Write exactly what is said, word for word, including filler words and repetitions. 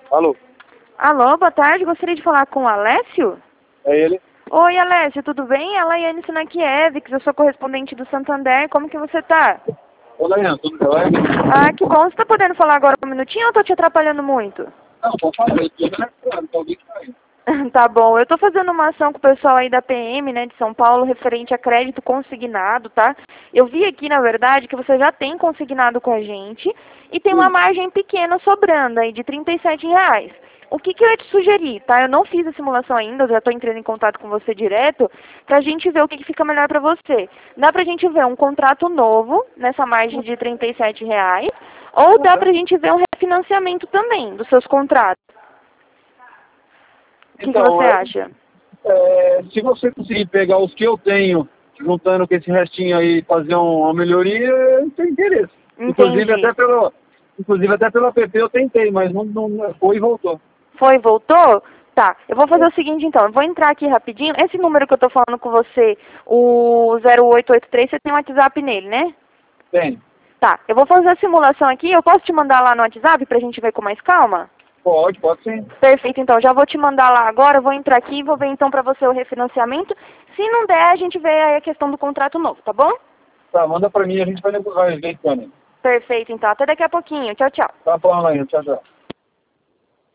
Alô? Alô, boa tarde. Gostaria de falar com o Alessio? É ele? Oi, Alessio, tudo bem? Ela é Yane Sinakiewicz, eu sou correspondente do Santander. Como que você tá? Olá, Ian, tudo bem? Ah, que bom. Você tá podendo falar agora um minutinho ou eu tô te atrapalhando muito? Não, pode falar, eu tô registrando, tô ouvindo aí. Tá bom, eu tô fazendo uma ação com o pessoal aí da P M, né, de São Paulo, referente a crédito consignado, tá? Eu vi aqui, na verdade, que você já tem consignado com a gente e tem uma Sim. margem pequena sobrando aí, de trinta e sete reais. O que que eu ia te sugerir, tá? Eu não fiz a simulação ainda, eu já tô entrando em contato com você direto, pra gente ver o que que fica melhor pra você. Dá pra gente ver um contrato novo, nessa margem de trinta e sete reais, ou dá pra gente ver um refinanciamento também dos seus contratos. O que, que Então, você é, acha? é, se você conseguir pegar os que eu tenho, juntando com esse restinho aí, e fazer um- uma melhoria, eu tenho interesse. Inclusive Entendi. até pelo, inclusive até pelo app eu tentei, mas não, não foi e voltou. Foi, voltou? Tá, eu vou fazer É. o seguinte então, eu vou entrar aqui rapidinho. Esse número que eu tô falando com você, o zero oito oito três, você tem um WhatsApp nele, né? Tem. Tá, eu vou fazer a simulação aqui, eu posso te mandar lá no WhatsApp pra gente ver com mais calma? Pode, pode sim. Perfeito, então, já vou te mandar lá agora, eu vou entrar aqui e vou ver então pra você o refinanciamento. Se não der, a gente vê aí a questão do contrato novo, tá bom? Tá, manda pra mim, a gente vai negociar, vai ver também. Perfeito, então, até daqui a pouquinho. Tchau, tchau. Tá falando aí, tchau, tchau.